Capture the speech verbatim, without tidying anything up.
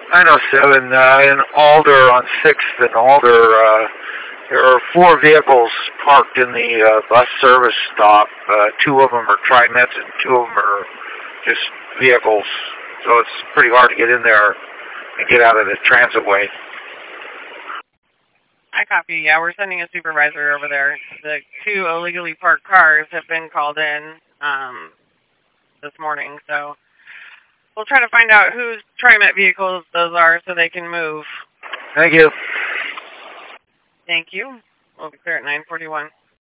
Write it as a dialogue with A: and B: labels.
A: nine oh seven, uh, in Alder on sixth and Alder, uh, there are four vehicles parked in the uh, bus service stop. Uh, two of them are TriMets and two of them are just vehicles. So it's pretty hard to get in there and get out of the transitway.
B: I copy. Yeah, we're sending a supervisor over there. The two illegally parked cars have been called in um, this morning, so we'll try to find out whose TriMet vehicles those are so they can move.
A: Thank you.
B: Thank you. We'll be clear at nine forty-one.